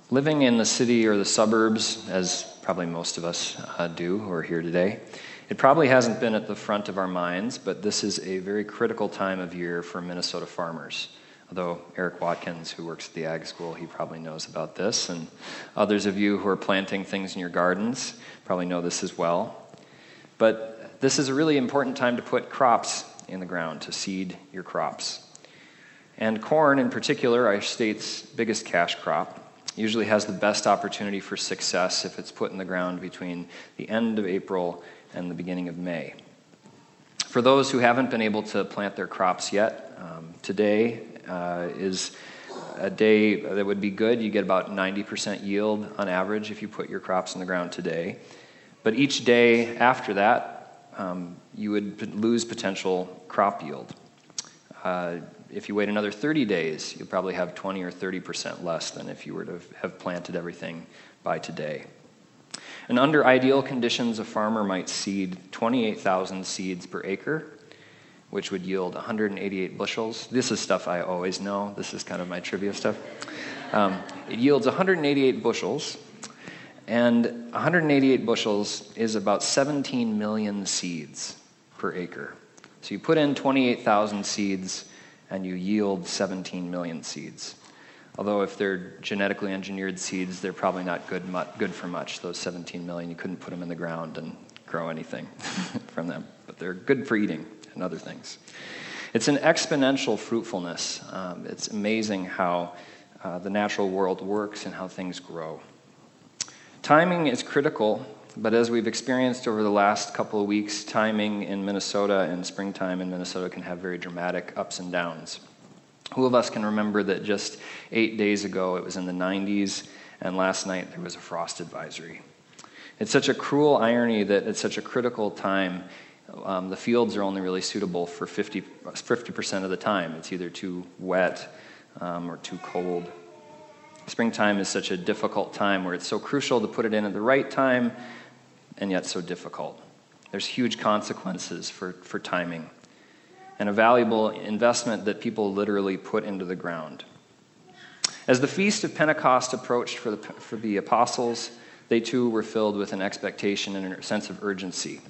Living in the city or the suburbs, as probably most of us do who are here today, it probably hasn't been at the front of our minds, but this is a very critical time of year for Minnesota farmers. Although Eric Watkins, who works at the Ag School, he probably knows about this, and others of you who are planting things in your gardens probably know this as well. But this is a really important time to put crops in the ground, to seed your crops. And corn, in particular, our state's biggest cash crop, usually has the best opportunity for success if it's put in the ground between the end of April and the beginning of May. For those who haven't been able to plant their crops yet, today is a day that would be good. You get about 90% yield on average if you put your crops in the ground today. But each day after that, you would lose potential crop yield. If you wait another 30 days, you'll probably have 20 or 30% less than if you were to have planted everything by today. And under ideal conditions, a farmer might seed 28,000 seeds per acre, which would yield 188 bushels. This is stuff I always know. This is kind of my trivia stuff. It yields 188 bushels, and 188 bushels is about 17 million seeds per acre. So you put in 28,000 seeds, and you yield 17 million seeds. Although if they're genetically engineered seeds, they're probably not good for much. Those 17 million, you couldn't put them in the ground and grow anything from them. But they're good for eating and other things. It's an exponential fruitfulness. It's amazing how the natural world works and how things grow. Timing is critical, but as we've experienced over the last couple of weeks, timing in Minnesota and springtime in Minnesota can have very dramatic ups and downs. Who of us can remember that just 8 days ago it was in the 90s, and last night there was a frost advisory? It's such a cruel irony that at such a critical time, the fields are only really suitable for 50% of the time. It's either too wet or too cold. Springtime is such a difficult time where it's so crucial to put it in at the right time, and yet so difficult. There's huge consequences for timing, and a valuable investment that people literally put into the ground. As the Feast of Pentecost approached for the apostles, they too were filled with an expectation and a sense of urgency.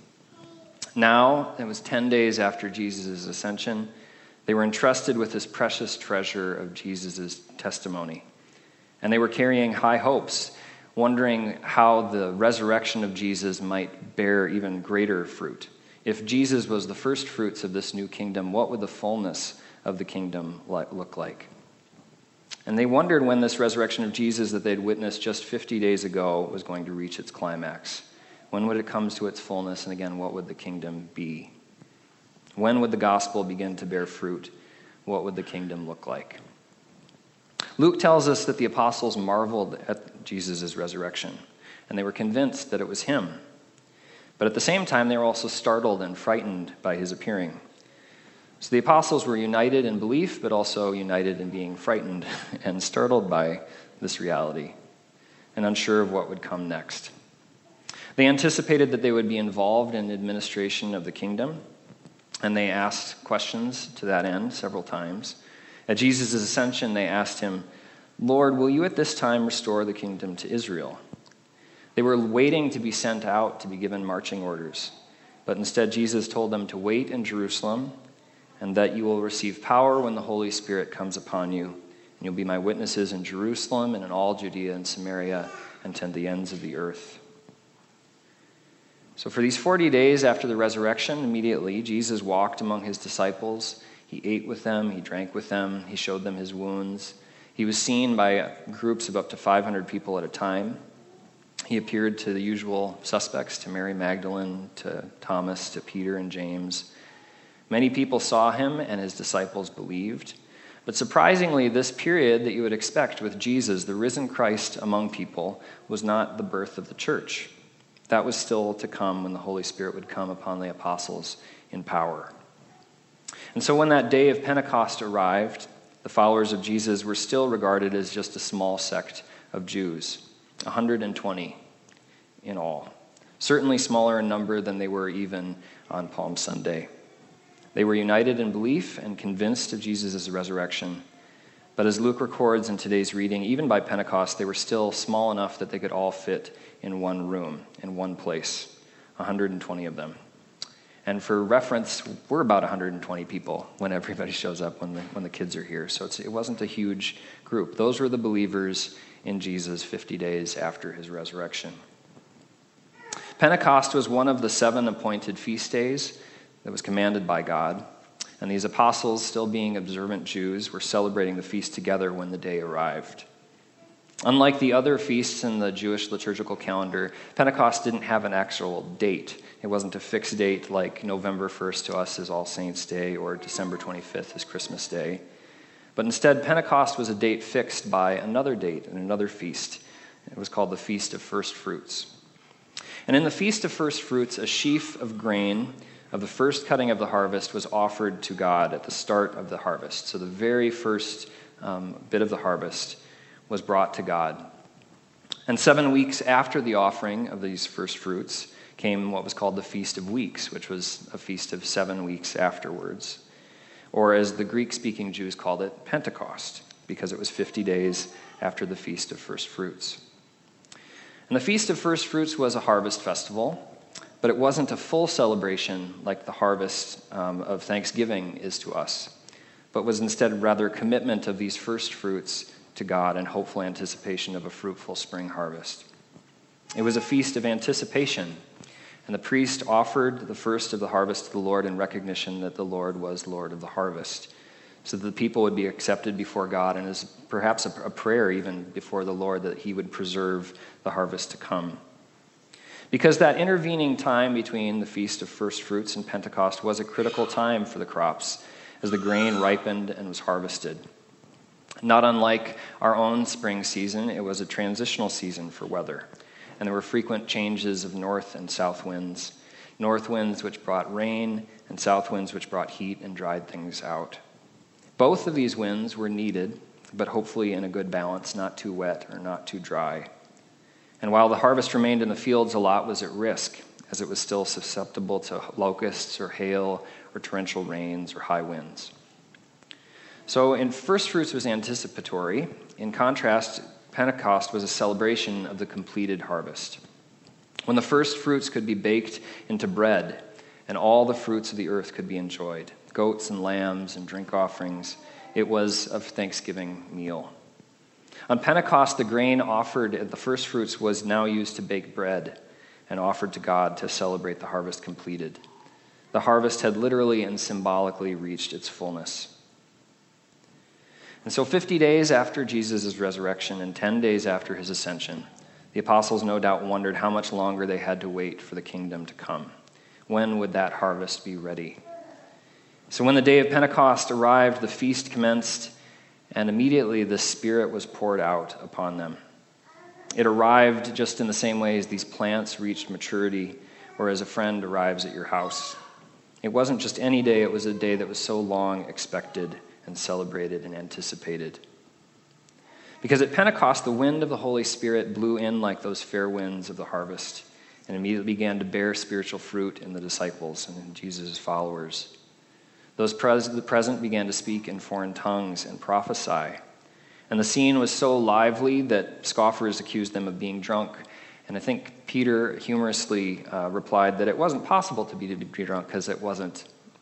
Now, it was 10 days after Jesus' ascension, they were entrusted with this precious treasure of Jesus' testimony. And they were carrying high hopes, wondering how the resurrection of Jesus might bear even greater fruit. If Jesus was the first fruits of this new kingdom, what would the fullness of the kingdom look like? And they wondered when this resurrection of Jesus that they'd witnessed just 50 days ago was going to reach its climax. When would it come to its fullness? And again, what would the kingdom be? When would the gospel begin to bear fruit? What would the kingdom look like? Luke tells us that the apostles marveled at Jesus' resurrection, and they were convinced that it was him. But at the same time, they were also startled and frightened by his appearing. So the apostles were united in belief, but also united in being frightened and startled by this reality, and unsure of what would come next. They anticipated that they would be involved in administration of the kingdom, and they asked questions to that end several times. At Jesus' ascension, they asked him, "Lord, will you at this time restore the kingdom to Israel?" They were waiting to be sent out to be given marching orders, but instead Jesus told them to wait in Jerusalem and that you will receive power when the Holy Spirit comes upon you, and you'll be my witnesses in Jerusalem and in all Judea and Samaria and to the ends of the earth. So for these 40 days after the resurrection, immediately Jesus walked among his disciples. He ate with them, he drank with them, he showed them his wounds. He was seen by groups of up to 500 people at a time. He appeared to the usual suspects, to Mary Magdalene, to Thomas, to Peter and James. Many people saw him, and his disciples believed. But surprisingly, this period that you would expect with Jesus, the risen Christ among people, was not the birth of the church. That was still to come when the Holy Spirit would come upon the apostles in power. And so when that day of Pentecost arrived, the followers of Jesus were still regarded as just a small sect of Jews, 120 in all. Certainly smaller in number than they were even on Palm Sunday. They were united in belief and convinced of Jesus' resurrection, But as Luke records in today's reading, even by Pentecost, they were still small enough that they could all fit in one room, in one place, 120 of them. And for reference, we're about 120 people when everybody shows up, when the kids are here. So it wasn't a huge group. Those were the believers in Jesus 50 days after his resurrection. Pentecost was one of the 7 appointed feast days that was commanded by God. And these apostles, still being observant Jews, were celebrating the feast together when the day arrived. Unlike the other feasts in the Jewish liturgical calendar, Pentecost didn't have an actual date. It wasn't a fixed date like November 1st to us is All Saints' Day or December 25th is Christmas Day. But instead, Pentecost was a date fixed by another date and another feast. It was called the Feast of First Fruits. And in the Feast of First Fruits, a sheaf of grain of the first cutting of the harvest was offered to God at the start of the harvest. So the very first bit of the harvest was brought to God. And 7 weeks after the offering of these first fruits came what was called the Feast of Weeks, which was a feast of 7 weeks afterwards. Or as the Greek-speaking Jews called it, Pentecost, because it was 50 days after the Feast of First Fruits. And the Feast of First Fruits was a harvest festival, but it wasn't a full celebration like the harvest of Thanksgiving is to us, but was instead rather a commitment of these first fruits to God in hopeful anticipation of a fruitful spring harvest. It was a feast of anticipation, and the priest offered the first of the harvest to the Lord in recognition that the Lord was Lord of the harvest, so that the people would be accepted before God, and as perhaps a prayer even before the Lord that he would preserve the harvest to come. Because that intervening time between the Feast of First Fruits and Pentecost was a critical time for the crops as the grain ripened and was harvested. Not unlike our own spring season, it was a transitional season for weather, and there were frequent changes of north and south winds which brought rain, and south winds which brought heat and dried things out. Both of these winds were needed, but hopefully in a good balance, not too wet or not too dry. And while the harvest remained in the fields, a lot was at risk, as it was still susceptible to locusts or hail or torrential rains or high winds. So in first fruits was anticipatory. In contrast, Pentecost was a celebration of the completed harvest, when the first fruits could be baked into bread and all the fruits of the earth could be enjoyed, goats and lambs and drink offerings. It was a Thanksgiving meal. On Pentecost, the grain offered at the first fruits was now used to bake bread and offered to God to celebrate the harvest completed. The harvest had literally and symbolically reached its fullness. And so 50 days after Jesus' resurrection and 10 days after his ascension, the apostles no doubt wondered how much longer they had to wait for the kingdom to come. When would that harvest be ready? So when the day of Pentecost arrived, the feast commenced, and immediately the Spirit was poured out upon them. It arrived just in the same way as these plants reached maturity, or as a friend arrives at your house. It wasn't just any day, it was a day that was so long expected and celebrated and anticipated. Because at Pentecost, the wind of the Holy Spirit blew in like those fair winds of the harvest, and immediately began to bear spiritual fruit in the disciples and in Jesus' followers. Those present began to speak in foreign tongues and prophesy. And the scene was so lively that scoffers accused them of being drunk. And I think Peter humorously replied that it wasn't possible to be drunk because it was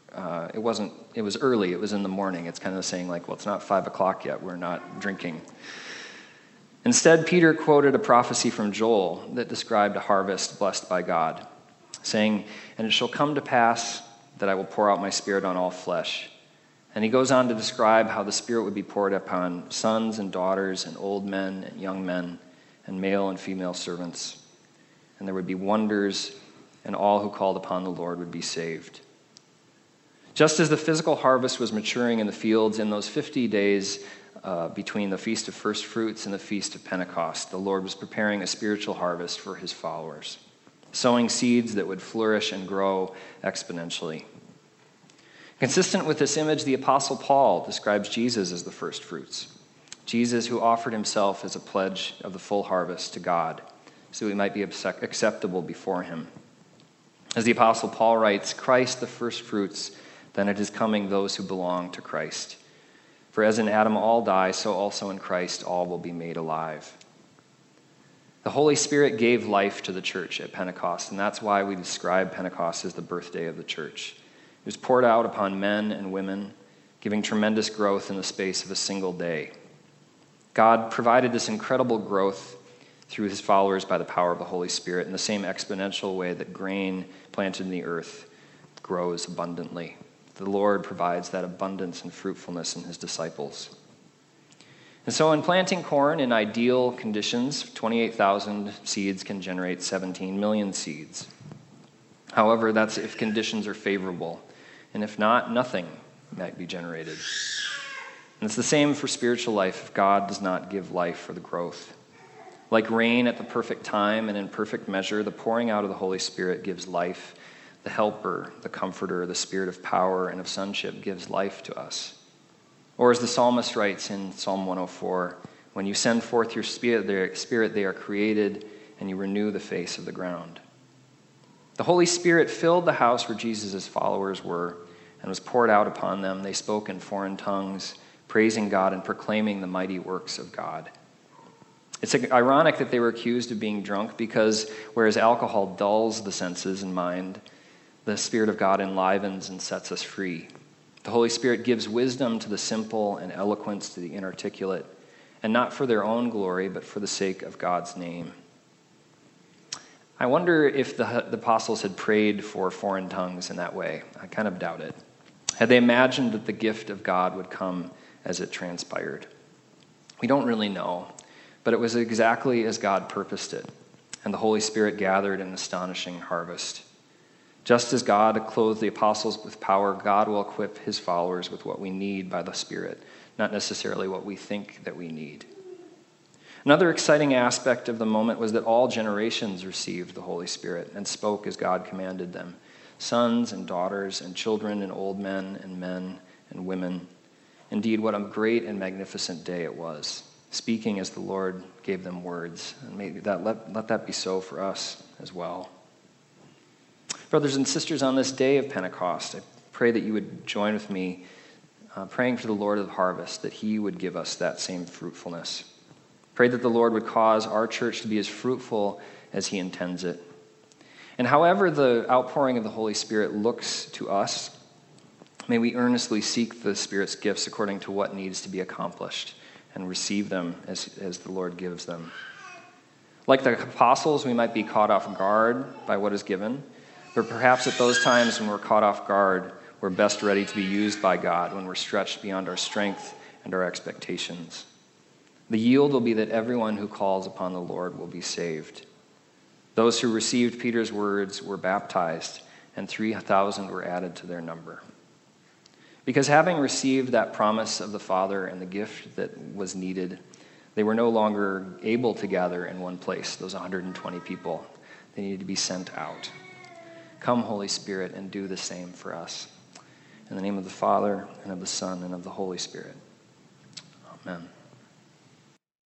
early, it was in the morning. It's kind of saying like, well, it's not 5 o'clock yet, we're not drinking. Instead, Peter quoted a prophecy from Joel that described a harvest blessed by God, saying, "And it shall come to pass that I will pour out my Spirit on all flesh." And he goes on to describe how the Spirit would be poured upon sons and daughters and old men and young men and male and female servants. And there would be wonders, and all who called upon the Lord would be saved. Just as the physical harvest was maturing in the fields in those 50 days between the Feast of First Fruits and the Feast of Pentecost, the Lord was preparing a spiritual harvest for his followers, sowing seeds that would flourish and grow exponentially. Consistent with this image, the Apostle Paul describes Jesus as the first fruits. Jesus who offered himself as a pledge of the full harvest to God, so we might be acceptable before him. As the Apostle Paul writes, "Christ the first fruits, then at his coming those who belong to Christ." For as in Adam all die, so also in Christ all will be made alive. The Holy Spirit gave life to the church at Pentecost, and that's why we describe Pentecost as the birthday of the church. It was poured out upon men and women, giving tremendous growth in the space of a single day. God provided this incredible growth through his followers by the power of the Holy Spirit in the same exponential way that grain planted in the earth grows abundantly. The Lord provides that abundance and fruitfulness in his disciples. And so in planting corn in ideal conditions, 28,000 seeds can generate 17 million seeds. However, that's if conditions are favorable. And if not, nothing might be generated. And it's the same for spiritual life if God does not give life for the growth. Like rain at the perfect time and in perfect measure, the pouring out of the Holy Spirit gives life. The helper, the comforter, the spirit of power and of sonship gives life to us. Or as the psalmist writes in Psalm 104, when you send forth your spirit, they are created, and you renew the face of the ground. The Holy Spirit filled the house where Jesus' followers were and was poured out upon them. They spoke in foreign tongues, praising God and proclaiming the mighty works of God. It's ironic that they were accused of being drunk because whereas alcohol dulls the senses and mind, the Spirit of God enlivens and sets us free. The Holy Spirit gives wisdom to the simple and eloquence to the inarticulate, and not for their own glory, but for the sake of God's name. I wonder if the apostles had prayed for foreign tongues in that way. I kind of doubt it. Had they imagined that the gift of God would come as it transpired? We don't really know, but it was exactly as God purposed it, and the Holy Spirit gathered an astonishing harvest. Just as God clothed the apostles with power, God will equip his followers with what we need by the Spirit, not necessarily what we think that we need. Another exciting aspect of the moment was that all generations received the Holy Spirit and spoke as God commanded them. Sons and daughters and children and old men and women. Indeed, what a great and magnificent day it was, speaking as the Lord gave them words. And maybe let that be so for us as well. Brothers and sisters, on this day of Pentecost, I pray that you would join with me praying for the Lord of the harvest, that he would give us that same fruitfulness. Pray that the Lord would cause our church to be as fruitful as he intends it. And however the outpouring of the Holy Spirit looks to us, may we earnestly seek the Spirit's gifts according to what needs to be accomplished and receive them as the Lord gives them. Like the apostles, we might be caught off guard by what is given, but perhaps at those times when we're caught off guard, we're best ready to be used by God when we're stretched beyond our strength and our expectations. The yield will be that everyone who calls upon the Lord will be saved. Those who received Peter's words were baptized, and 3,000 were added to their number. Because having received that promise of the Father and the gift that was needed, they were no longer able to gather in one place, those 120 people. They needed to be sent out. Come, Holy Spirit, and do the same for us. In the name of the Father, and of the Son, and of the Holy Spirit. Amen.